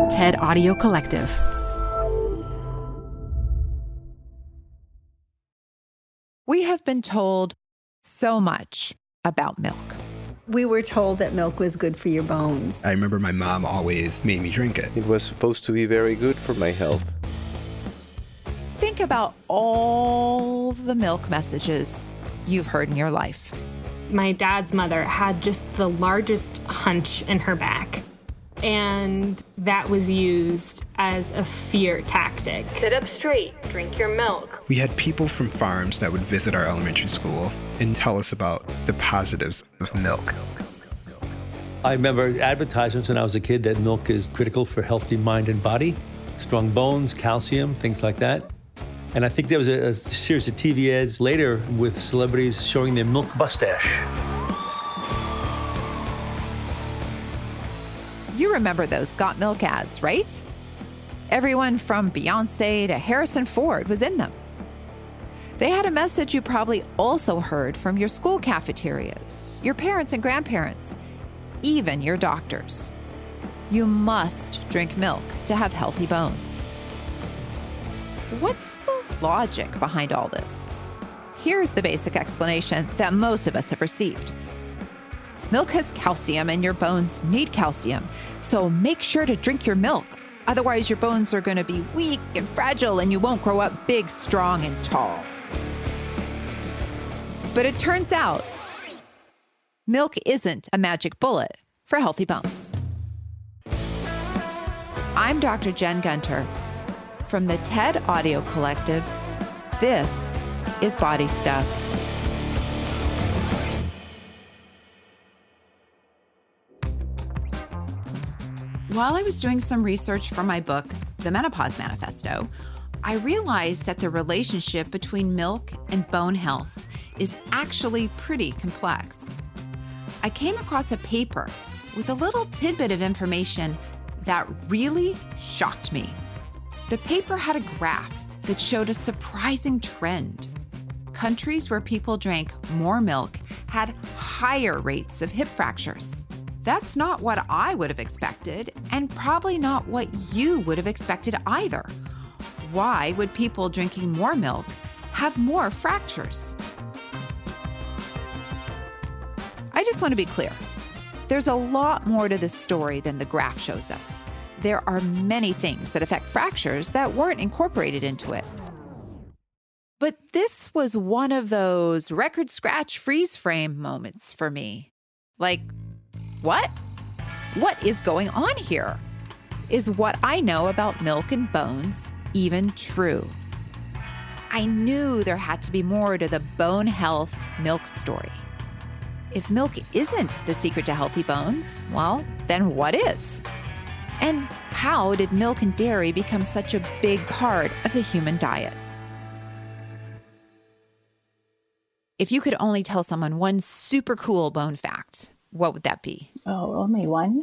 TED Audio Collective. We have been told so much about milk. We were told that milk was good for your bones. I remember my mom always made me drink it. It was supposed to be very good for my health. Think about all the milk messages you've heard in your life. My dad's mother had just the largest hunch in her back, and that was used as a fear tactic. Sit up straight, drink your milk. We had people from farms that would visit our elementary school and tell us about the positives of milk. I remember advertisements when I was a kid that milk is critical for healthy mind and body, strong bones, calcium, things like that. And I think there was a series of TV ads later with celebrities showing their milk mustache. You remember those Got Milk ads, right? Everyone from Beyonce to Harrison Ford was in them. They had a message you probably also heard from your school cafeterias, your parents and grandparents, even your doctors. You must drink milk to have healthy bones. What's the logic behind all this? Here's the basic explanation that most of us have received. Milk has calcium and your bones need calcium, so make sure to drink your milk. Otherwise, your bones are going to be weak and fragile and you won't grow up big, strong, and tall. But it turns out, milk isn't a magic bullet for healthy bones. I'm Dr. Jen Gunter. From the TED Audio Collective, this is Body Stuff. While I was doing some research for my book, The Menopause Manifesto, I realized that the relationship between milk and bone health is actually pretty complex. I came across a paper with a little tidbit of information that really shocked me. The paper had a graph that showed a surprising trend. Countries where people drank more milk had higher rates of hip fractures. That's not what I would have expected, and probably not what you would have expected either. Why would people drinking more milk have more fractures? I just want to be clear. There's a lot more to this story than the graph shows us. There are many things that affect fractures that weren't incorporated into it. But this was one of those record scratch freeze frame moments for me. Like, what? What is going on here? Is what I know about milk and bones even true? I knew there had to be more to the bone health milk story. If milk isn't the secret to healthy bones, well, then what is? And how did milk and dairy become such a big part of the human diet? If you could only tell someone one super cool bone fact, what would that be? Oh, only one?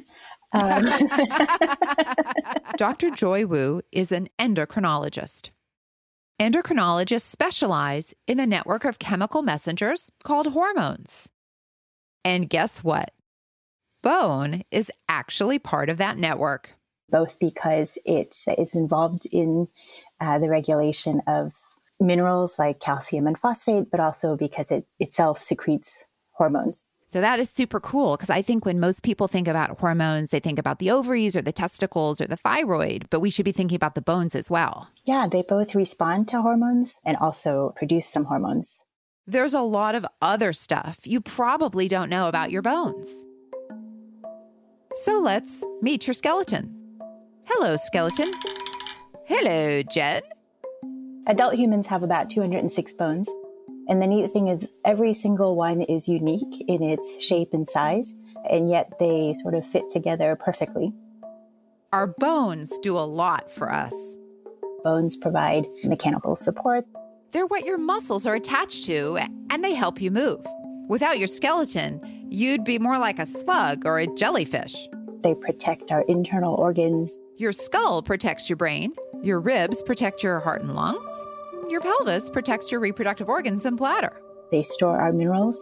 Dr. Joy Wu is an endocrinologist. Endocrinologists specialize in the network of chemical messengers called hormones. And guess what? Bone is actually part of that network. Both because it is involved in the regulation of minerals like calcium and phosphate, but also because it itself secretes hormones. So that is super cool, because I think when most people think about hormones, they think about the ovaries or the testicles or the thyroid, but we should be thinking about the bones as well. Yeah, they both respond to hormones and also produce some hormones. There's a lot of other stuff you probably don't know about your bones. So let's meet your skeleton. Hello, skeleton. Hello, Jen. Adult humans have about 206 bones. And the neat thing is every single one is unique in its shape and size, and yet they sort of fit together perfectly. Our bones do a lot for us. Bones provide mechanical support. They're what your muscles are attached to, and they help you move. Without your skeleton, you'd be more like a slug or a jellyfish. They protect our internal organs. Your skull protects your brain. Your ribs protect your heart and lungs. Your pelvis protects your reproductive organs and bladder. They store our minerals.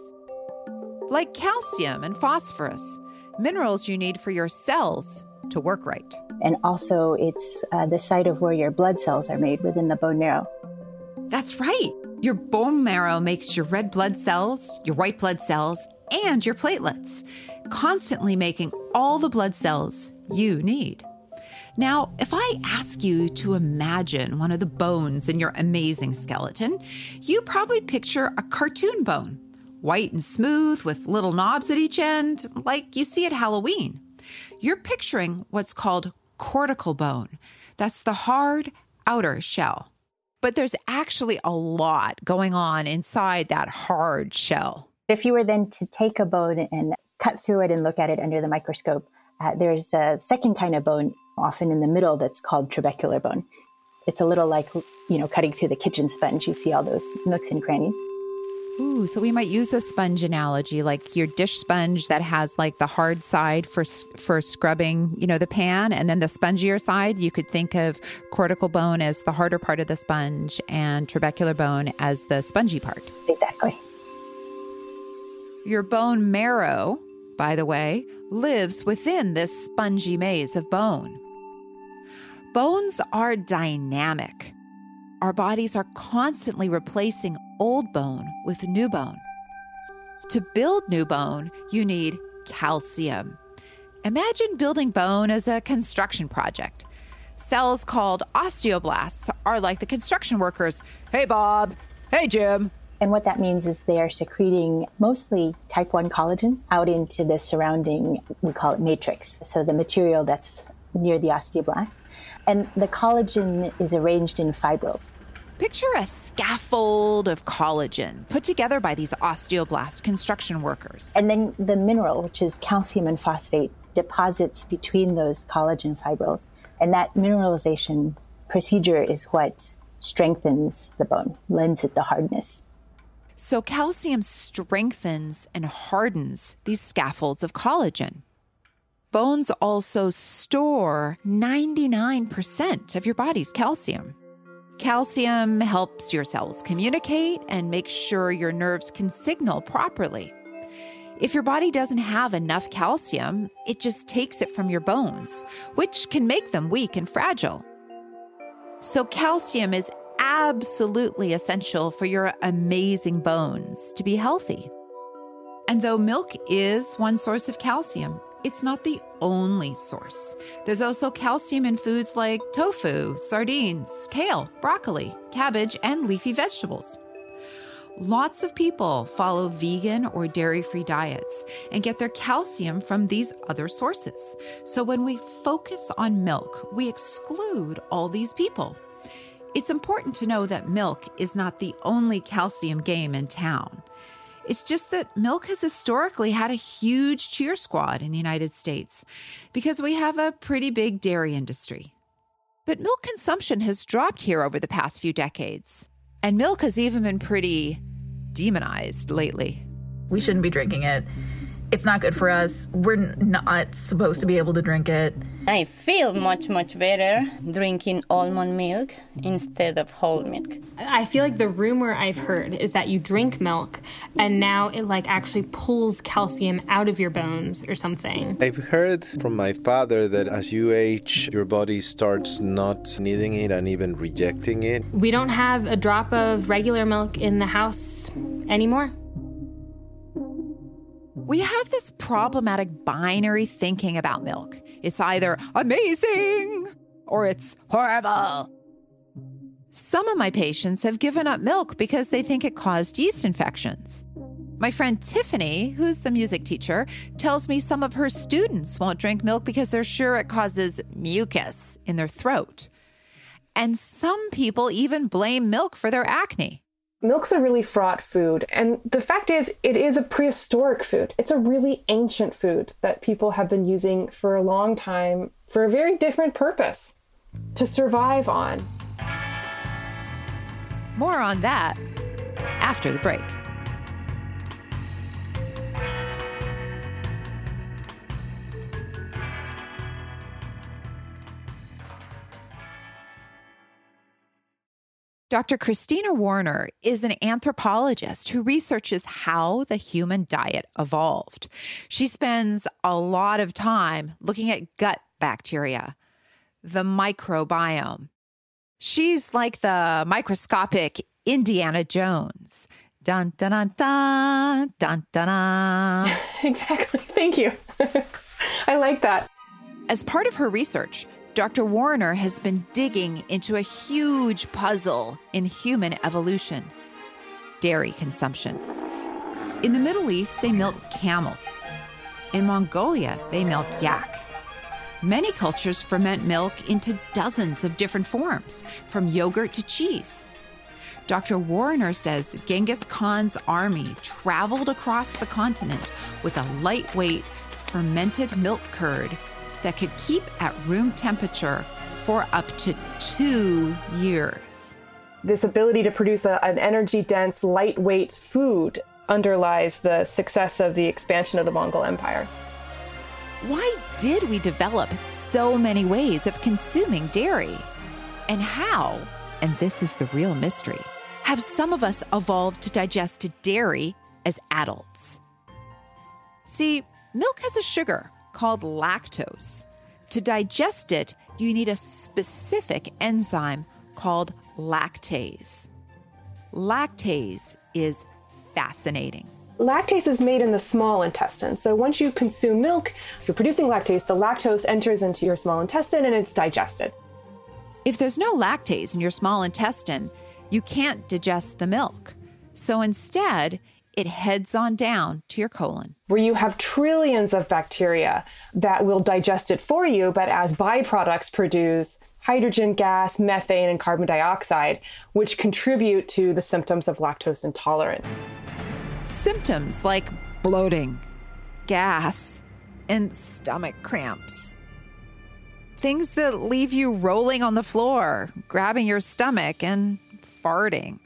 Like calcium and phosphorus, minerals you need for your cells to work right. And also it's the site of where your blood cells are made within the bone marrow. That's right. Your bone marrow makes your red blood cells, your white blood cells, and your platelets, constantly making all the blood cells you need. Now, if I ask you to imagine one of the bones in your amazing skeleton, you probably picture a cartoon bone, white and smooth with little knobs at each end, like you see at Halloween. You're picturing what's called cortical bone. That's the hard outer shell. But there's actually a lot going on inside that hard shell. If you were then to take a bone and cut through it and look at it under the microscope, there's a second kind of bone, often in the middle, that's called trabecular bone. It's a little like, cutting through the kitchen sponge. You see all those nooks and crannies. Ooh, so we might use a sponge analogy, like your dish sponge that has like the hard side for scrubbing, the pan, and then the spongier side. You could think of cortical bone as the harder part of the sponge and trabecular bone as the spongy part. Exactly. Your bone marrow, by the way, lives within this spongy maze of bone. Bones are dynamic. Our bodies are constantly replacing old bone with new bone. To build new bone, you need calcium. Imagine building bone as a construction project. Cells called osteoblasts are like the construction workers. Hey, Bob. Hey, Jim. And what that means is they are secreting mostly type 1 collagen out into the surrounding, we call it matrix, so the material that's near the osteoblast. And the collagen is arranged in fibrils. Picture a scaffold of collagen put together by these osteoblast construction workers. And then the mineral, which is calcium and phosphate, deposits between those collagen fibrils. And that mineralization procedure is what strengthens the bone, lends it the hardness. So calcium strengthens and hardens these scaffolds of collagen. Bones also store 99% of your body's calcium. Calcium helps your cells communicate and makes sure your nerves can signal properly. If your body doesn't have enough calcium, it just takes it from your bones, which can make them weak and fragile. So calcium is absolutely essential for your amazing bones to be healthy. And though milk is one source of calcium, it's not the only source. There's also calcium in foods like tofu, sardines, kale, broccoli, cabbage, and leafy vegetables. Lots of people follow vegan or dairy-free diets and get their calcium from these other sources. So when we focus on milk, we exclude all these people. It's important to know that milk is not the only calcium game in town. It's just that milk has historically had a huge cheer squad in the United States because we have a pretty big dairy industry. But milk consumption has dropped here over the past few decades. And milk has even been pretty demonized lately. We shouldn't be drinking it. It's not good for us. We're not supposed to be able to drink it. I feel much, much better drinking almond milk instead of whole milk. I feel like the rumor I've heard is that you drink milk and now it actually pulls calcium out of your bones or something. I've heard from my father that as you age, your body starts not needing it and even rejecting it. We don't have a drop of regular milk in the house anymore. We have this problematic binary thinking about milk. It's either amazing or it's horrible. Some of my patients have given up milk because they think it caused yeast infections. My friend Tiffany, who's a music teacher, tells me some of her students won't drink milk because they're sure it causes mucus in their throat. And some people even blame milk for their acne. Milk's a really fraught food, and the fact is, it is a prehistoric food. It's a really ancient food that people have been using for a long time for a very different purpose, to survive on. More on that after the break. Dr. Christina Warner is an anthropologist who researches how the human diet evolved. She spends a lot of time looking at gut bacteria. the microbiome. She's like the microscopic Indiana Jones. Dun, dun, dun, dun, dun, dun, dun. Exactly. Thank you. I like that. As part of her research, Dr. Warner has been digging into a huge puzzle in human evolution: dairy consumption. In the Middle East, they milk camels. In Mongolia, they milk yak. Many cultures ferment milk into dozens of different forms, from yogurt to cheese. Dr. Warner says Genghis Khan's army traveled across the continent with a lightweight, fermented milk curd that could keep at room temperature for up to 2 years. This ability to produce an energy-dense, lightweight food underlies the success of the expansion of the Mongol Empire. Why did we develop so many ways of consuming dairy? And how, and this is the real mystery, have some of us evolved to digest dairy as adults? See, milk has a sugar called lactose. To digest it, you need a specific enzyme called lactase. Lactase is fascinating. Lactase is made in the small intestine. So once you consume milk, if you're producing lactase, the lactose enters into your small intestine and it's digested. If there's no lactase in your small intestine, you can't digest the milk. So instead, it heads on down to your colon, where you have trillions of bacteria that will digest it for you, but as byproducts produce hydrogen gas, methane, and carbon dioxide, which contribute to the symptoms of lactose intolerance. Symptoms like bloating, gas, and stomach cramps. Things that leave you rolling on the floor, grabbing your stomach, and farting.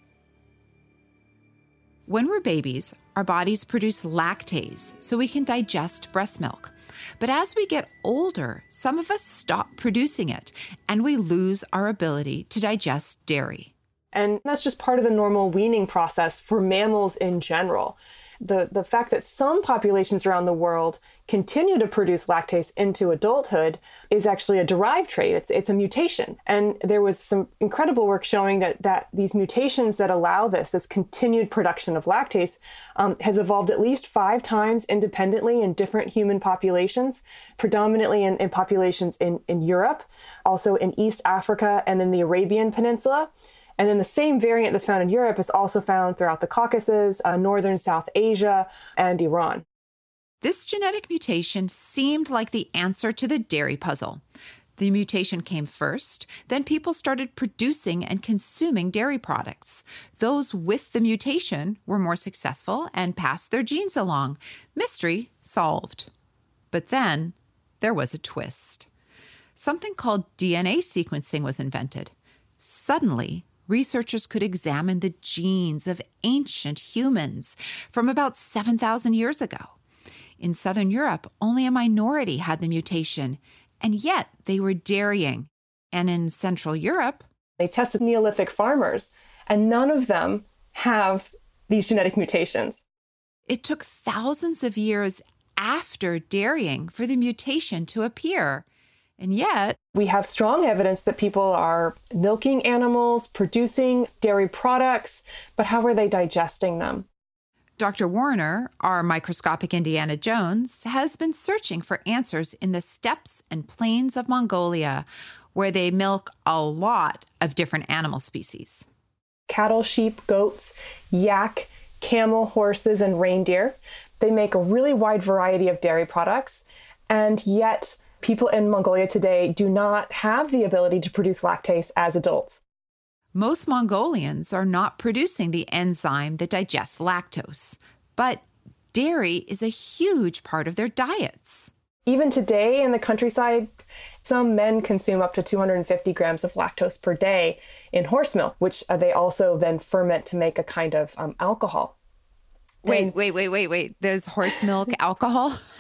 When we're babies, our bodies produce lactase so we can digest breast milk. But as we get older, some of us stop producing it, and we lose our ability to digest dairy. And that's just part of the normal weaning process for mammals in general. The fact that some populations around the world continue to produce lactase into adulthood is actually a derived trait. It's a mutation. And there was some incredible work showing that these mutations that allow this continued production of lactase has evolved at least 5 times independently in different human populations, predominantly in populations in Europe, also in East Africa and in the Arabian Peninsula. And then the same variant that's found in Europe is also found throughout the Caucasus, northern South Asia, and Iran. This genetic mutation seemed like the answer to the dairy puzzle. The mutation came first, then people started producing and consuming dairy products. Those with the mutation were more successful and passed their genes along. Mystery solved. But then there was a twist. Something called DNA sequencing was invented. Suddenly, researchers could examine the genes of ancient humans from about 7,000 years ago. In Southern Europe, only a minority had the mutation, and yet they were dairying. And in Central Europe, they tested Neolithic farmers, and none of them have these genetic mutations. It took thousands of years after dairying for the mutation to appear. And yet, we have strong evidence that people are milking animals, producing dairy products, but how are they digesting them? Dr. Warner, our microscopic Indiana Jones, has been searching for answers in the steppes and plains of Mongolia, where they milk a lot of different animal species. Cattle, sheep, goats, yak, camel, horses, and reindeer. They make a really wide variety of dairy products, and yet people in Mongolia today do not have the ability to produce lactase as adults. Most Mongolians are not producing the enzyme that digests lactose, but dairy is a huge part of their diets. Even today in the countryside, some men consume up to 250 grams of lactose per day in horse milk, which they also then ferment to make a kind of alcohol. Wait. There's horse milk alcohol?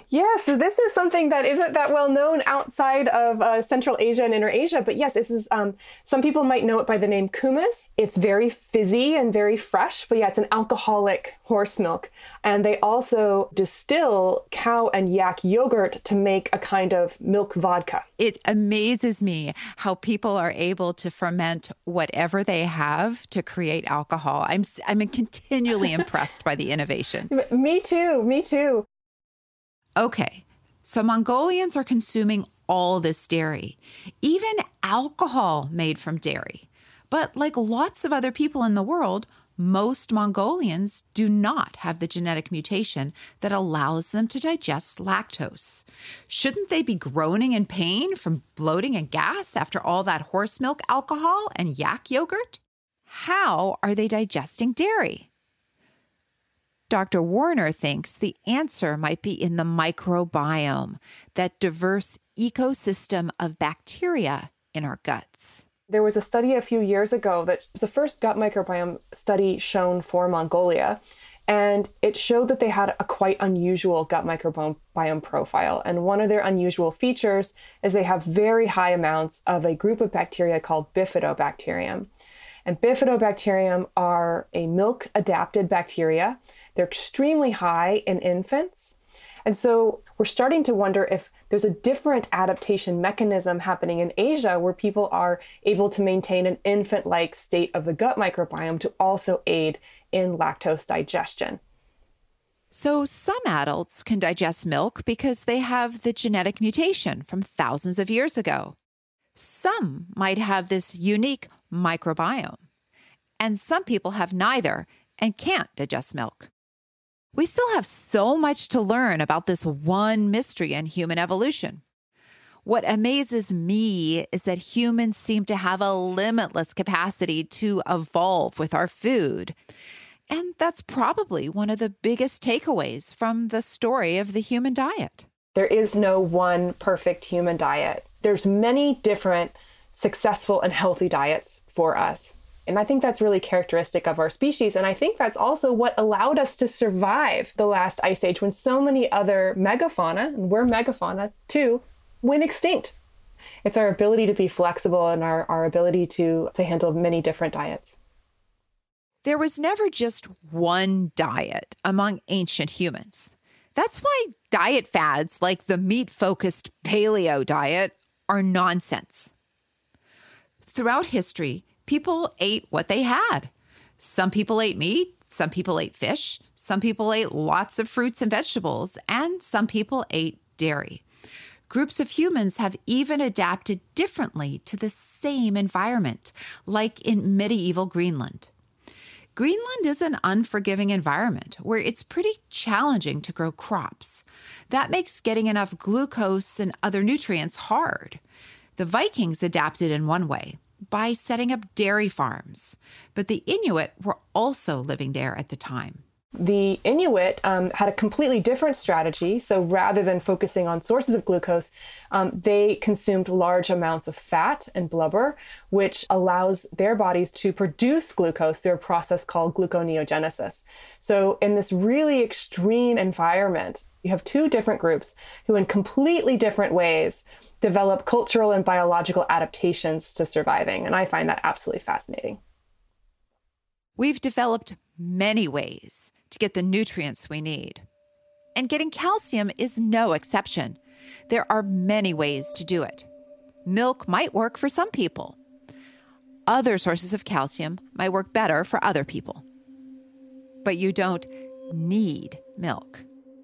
Yeah, so this is something that isn't that well known outside of Central Asia and Inner Asia. But yes, this is, some people might know it by the name kumis. It's very fizzy and very fresh, but yeah, it's an alcoholic horse milk. And they also distill cow and yak yogurt to make a kind of milk vodka. It amazes me how people are able to ferment whatever they have to create alcohol. I'm continually impressed by the innovation. Me too. Okay, so Mongolians are consuming all this dairy, even alcohol made from dairy. But like lots of other people in the world, most Mongolians do not have the genetic mutation that allows them to digest lactose. Shouldn't they be groaning in pain from bloating and gas after all that horse milk alcohol and yak yogurt? How are they digesting dairy? Dr. Warner thinks the answer might be in the microbiome, that diverse ecosystem of bacteria in our guts. There was a study a few years ago that was the first gut microbiome study shown for Mongolia, and it showed that they had a quite unusual gut microbiome profile. And one of their unusual features is they have very high amounts of a group of bacteria called Bifidobacterium. And Bifidobacterium are a milk-adapted bacteria. They're extremely high in infants. And so we're starting to wonder if there's a different adaptation mechanism happening in Asia where people are able to maintain an infant-like state of the gut microbiome to also aid in lactose digestion. So some adults can digest milk because they have the genetic mutation from thousands of years ago. Some might have this unique microbiome, and some people have neither and can't digest milk. We still have so much to learn about this one mystery in human evolution. What amazes me is that humans seem to have a limitless capacity to evolve with our food. And that's probably one of the biggest takeaways from the story of the human diet. There is no one perfect human diet. There's many different successful and healthy diets for us. And I think that's really characteristic of our species. And I think that's also what allowed us to survive the last ice age when so many other megafauna, and we're megafauna too, went extinct. It's our ability to be flexible and our ability to handle many different diets. There was never just one diet among ancient humans. That's why diet fads like the meat-focused paleo diet are nonsense. Throughout history, people ate what they had. Some people ate meat, some people ate fish, some people ate lots of fruits and vegetables, and some people ate dairy. Groups of humans have even adapted differently to the same environment, like in medieval Greenland. Greenland is an unforgiving environment where it's pretty challenging to grow crops. That makes getting enough glucose and other nutrients hard. The Vikings adapted in one way, by setting up dairy farms, but the Inuit were also living there at the time. The Inuit had a completely different strategy. So rather than focusing on sources of glucose, they consumed large amounts of fat and blubber, which allows their bodies to produce glucose through a process called gluconeogenesis. So in this really extreme environment, you have two different groups who in completely different ways develop cultural and biological adaptations to surviving. And I find that absolutely fascinating. We've developed many ways to get the nutrients we need. And getting calcium is no exception. There are many ways to do it. Milk might work for some people. Other sources of calcium might work better for other people. But you don't need milk.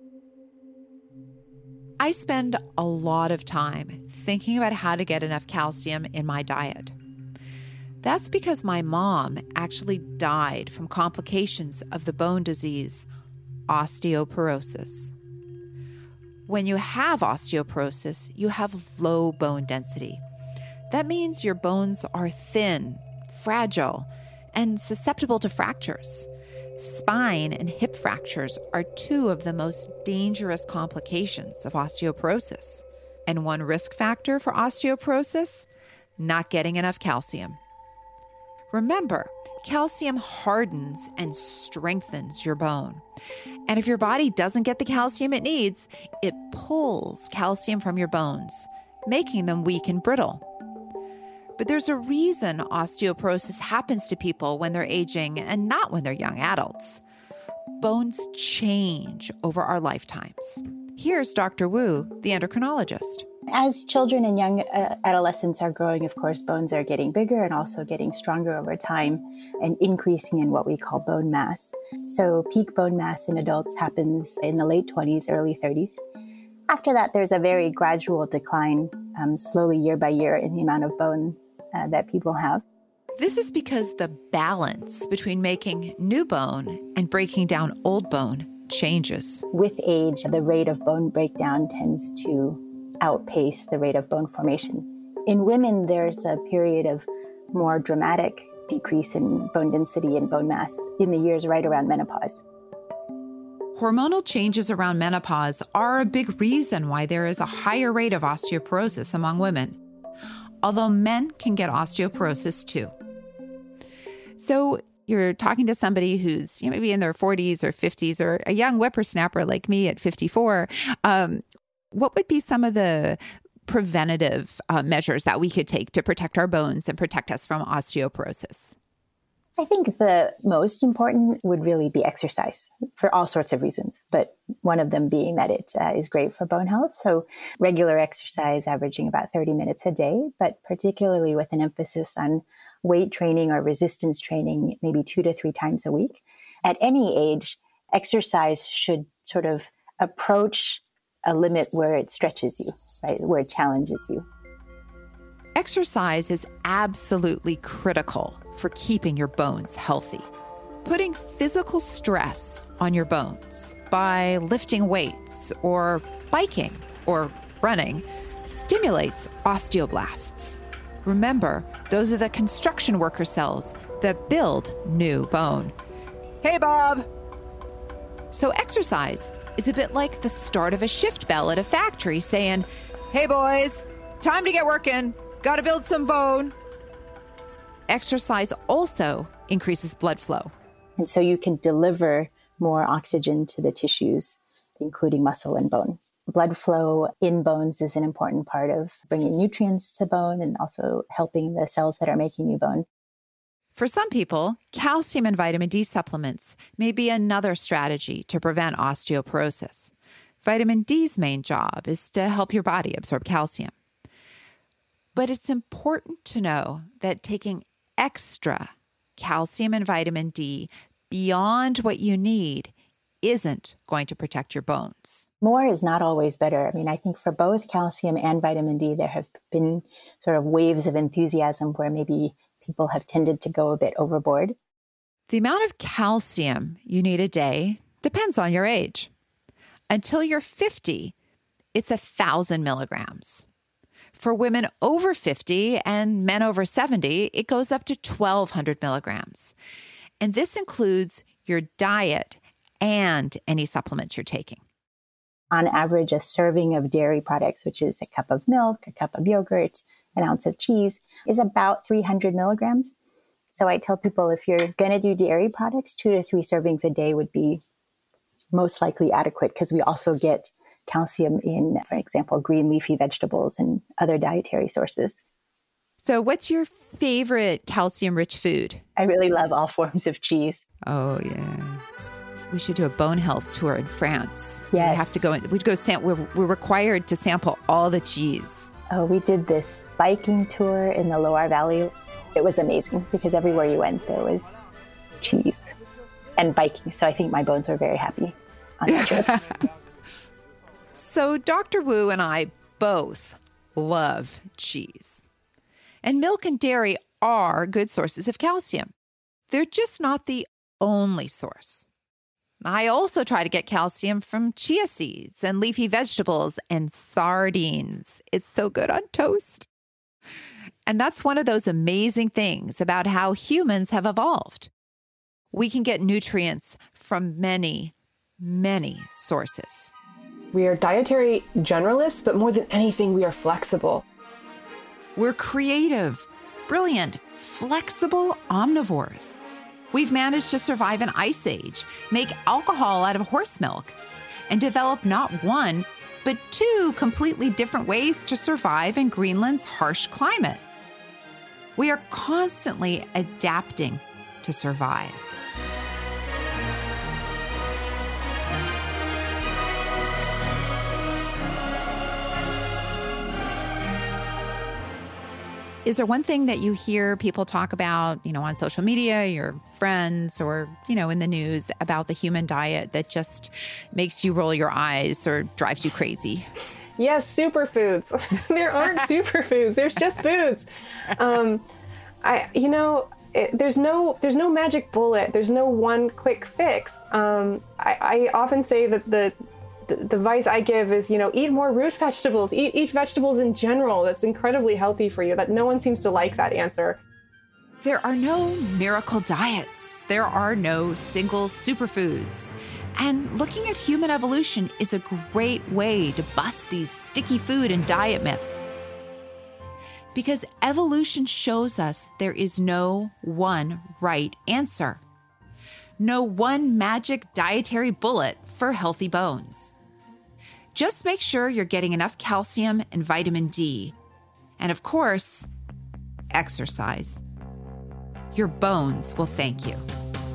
I spend a lot of time thinking about how to get enough calcium in my diet. That's because my mom actually died from complications of the bone disease, osteoporosis. When you have osteoporosis, you have low bone density. That means your bones are thin, fragile, and susceptible to fractures. Spine and hip fractures are two of the most dangerous complications of osteoporosis. And one risk factor for osteoporosis? Not getting enough calcium. Remember, calcium hardens and strengthens your bone. And if your body doesn't get the calcium it needs, it pulls calcium from your bones, making them weak and brittle. But there's a reason osteoporosis happens to people when they're aging and not when they're young adults. Bones change over our lifetimes. Here's Dr. Wu, the endocrinologist. As children and young adolescents are growing, of course, bones are getting bigger and also getting stronger over time and increasing in what we call bone mass. So peak bone mass in adults happens in the late 20s, early 30s. After that, there's a very gradual decline, slowly year by year, in the amount of bone that people have. This is because the balance between making new bone and breaking down old bone changes. With age, the rate of bone breakdown tends to outpace the rate of bone formation. In women, there's a period of more dramatic decrease in bone density and bone mass in the years right around menopause. Hormonal changes around menopause are a big reason why there is a higher rate of osteoporosis among women, although men can get osteoporosis too. So you're talking to somebody who's maybe in their 40s or 50s or a young whippersnapper like me at 54. What would be some of the preventative measures that we could take to protect our bones and protect us from osteoporosis? I think the most important would really be exercise for all sorts of reasons, but one of them being that it is great for bone health. So regular exercise, averaging about 30 minutes a day, but particularly with an emphasis on weight training or resistance training, maybe 2 to 3 times a week. At any age, exercise should sort of approach a limit where it stretches you, right? Where it challenges you. Exercise is absolutely critical for keeping your bones healthy. Putting physical stress on your bones by lifting weights or biking or running stimulates osteoblasts. Remember, those are the construction worker cells that build new bone. Hey, Bob! So exercise is a bit like the start of a shift bell at a factory saying, hey, boys, time to get working. Got to build some bone. Exercise also increases blood flow. And so you can deliver more oxygen to the tissues, including muscle and bone. Blood flow in bones is an important part of bringing nutrients to bone and also helping the cells that are making new bone. For some people, calcium and vitamin D supplements may be another strategy to prevent osteoporosis. Vitamin D's main job is to help your body absorb calcium. But it's important to know that taking extra calcium and vitamin D beyond what you need isn't going to protect your bones. More is not always better. I mean, I think for both calcium and vitamin D, there has been sort of waves of enthusiasm where maybe people have tended to go a bit overboard. The amount of calcium you need a day depends on your age. Until you're 50, it's 1,000 milligrams. For women over 50 and men over 70, it goes up to 1,200 milligrams. And this includes your diet and any supplements you're taking. On average, a serving of dairy products, which is a cup of milk, a cup of yogurt, an ounce of cheese, is about 300 milligrams. So I tell people if you're going to do dairy products, 2 to 3 servings a day would be most likely adequate because we also get calcium in, for example, green leafy vegetables and other dietary sources. So what's your favorite calcium-rich food? I really love all forms of cheese. Oh, yeah. We should do a bone health tour in France. Yes. We have to go. We're required to sample all the cheese. Oh, we did this biking tour in the Loire Valley. It was amazing because everywhere you went, there was cheese and biking. So I think my bones were very happy on that trip. So Dr. Wu and I both love cheese. And milk and dairy are good sources of calcium. They're just not the only source. I also try to get calcium from chia seeds and leafy vegetables and sardines. It's so good on toast. And that's one of those amazing things about how humans have evolved. We can get nutrients from many, many sources. We are dietary generalists, but more than anything, we are flexible. We're creative, brilliant, flexible omnivores. We've managed to survive an ice age, make alcohol out of horse milk, and develop not one, but two completely different ways to survive in Greenland's harsh climate. We are constantly adapting to survive. Is there one thing that you hear people talk about, on social media, your friends, or, in the news about the human diet that just makes you roll your eyes or drives you crazy? Yes, superfoods. There aren't superfoods. There's just foods. There's no magic bullet. There's no one quick fix. I often say that the advice I give is, eat more root vegetables, eat vegetables in general. That's incredibly healthy for you. That no one seems to like that answer. There are no miracle diets. There are no single superfoods. And looking at human evolution is a great way to bust these sticky food and diet myths. Because evolution shows us there is no one right answer. No one magic dietary bullet for healthy bones. Just make sure you're getting enough calcium and vitamin D. And of course, exercise. Your bones will thank you.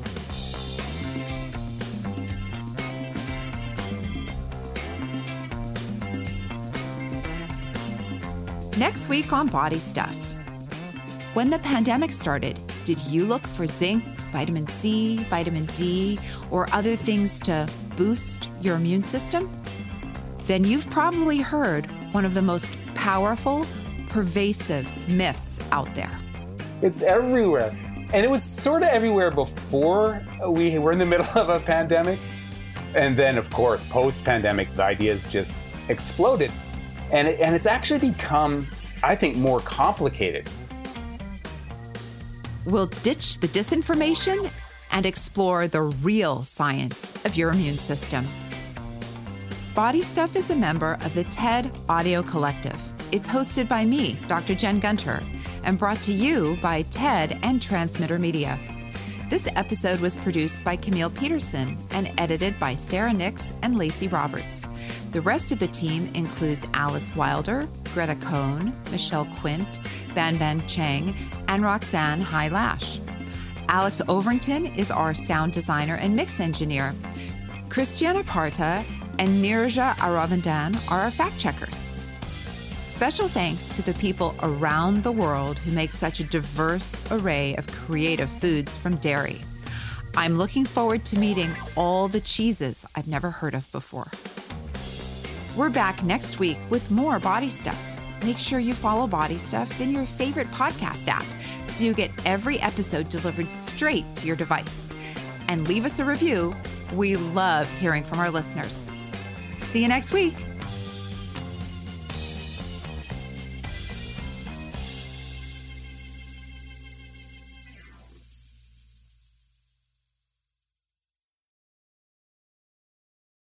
Next week on Body Stuff. When the pandemic started, did you look for zinc, vitamin C, vitamin D, or other things to boost your immune system? Then you've probably heard one of the most powerful, pervasive myths out there. It's everywhere. And it was sort of everywhere before we were in the middle of a pandemic. And then, of course, post-pandemic, the ideas just exploded. And it's actually become, I think, more complicated. We'll ditch the disinformation and explore the real science of your immune system. Body Stuff is a member of the TED Audio Collective. It's hosted by me, Dr. Jen Gunter, and brought to you by TED and Transmitter Media. This episode was produced by Camille Peterson and edited by Sarah Nix and Lacey Roberts. The rest of the team includes Alice Wilder, Greta Cohn, Michelle Quint, Ban Chang, and Roxanne Hai Lash. Alex Overington is our sound designer and mix engineer. Christiana Parta and Nirja Aravindan are our fact checkers. Special thanks to the people around the world who make such a diverse array of creative foods from dairy. I'm looking forward to meeting all the cheeses I've never heard of before. We're back next week with more Body Stuff. Make sure you follow Body Stuff in your favorite podcast app so you get every episode delivered straight to your device. And leave us a review. We love hearing from our listeners. See you next week.